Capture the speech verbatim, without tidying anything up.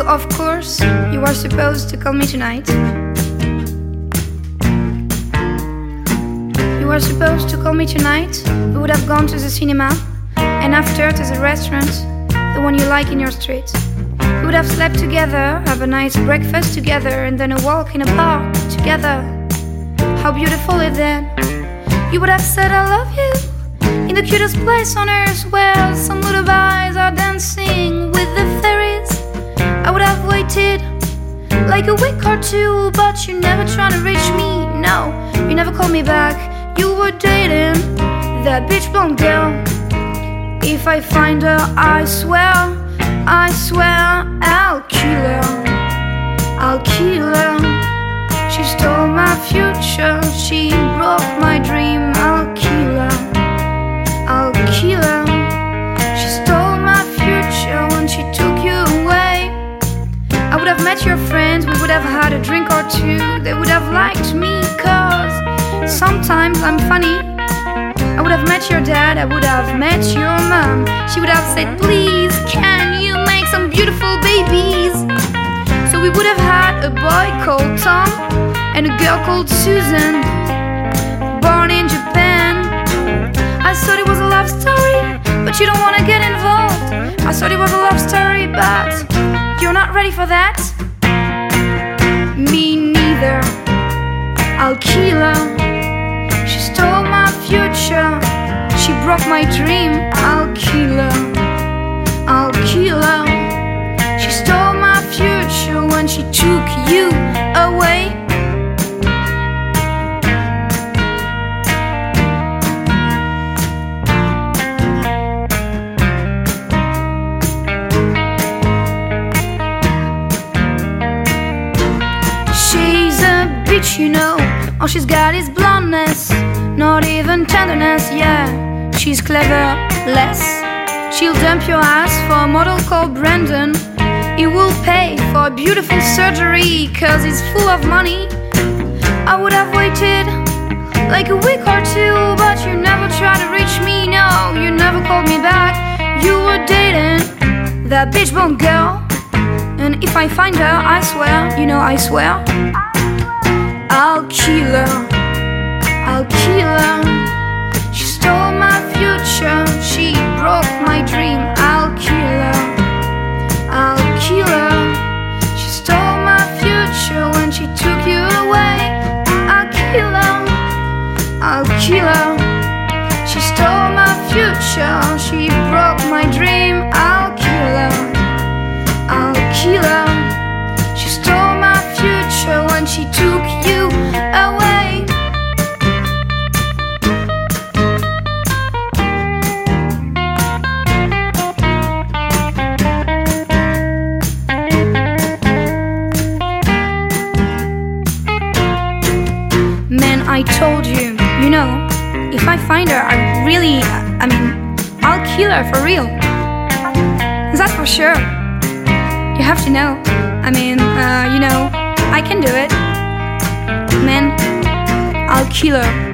of course, you are supposed to call me tonight. You were supposed to call me tonight. We would have gone to the cinema, and after to the restaurant, the one you like in your street. We would have slept together, have a nice breakfast together, and then a walk in a park together. How beautiful is that? You would have said I love you in the cutest place on earth, where some lullabies are dancing with the fairies. I would have waited like a week or two, but you never tried to reach me. No, you never called me back. You were dating that bitch blonde girl. If I find her, I swear, I swear I'll kill her, I'll kill her. She stole my future, she broke my dream. I'll kill her, I'll kill her. She stole my future when she took you away. I would have met your friends, we would have had a drink or two. They would have liked me, cause sometimes I'm funny. I would have met your dad, I would have met your mom. She would have said, please, can you make some beautiful babies? So we would have had a boy called Tom and a girl called Susan, born in Japan. I thought it was a love story, but you don't want to get involved. I thought it was a love story, but you're not ready for that. Me neither. I'll kill her. She stole my future, she broke my dream. I'll kill her, I'll kill her. She stole my future when she took you away. She's a bitch, you know. All she's got is blondness, not even tenderness. Yeah, she's clever, less. She'll dump your ass for a model called Brandon. He will pay for a beautiful surgery, cause he's full of money. I would have waited like a week or two, but you never tried to reach me. No, you never called me back. You were dating that bitch blonde girl, and if I find her, I swear, you know I swear, I'll kill her, I'll kill her. She stole my future, she broke my dream. I'll kill her, I'll kill her. She stole my future when she took you away. I'll kill her, I'll kill her. She stole my future, she broke my dream. I'll kill her, I'll kill her. She stole my future when she took you away. Man, I told you, you know, if I find her, I really, I mean, I'll kill her for real. That's for sure. You have to know. I mean, uh, you know, I can do it. Man, I'll kill her.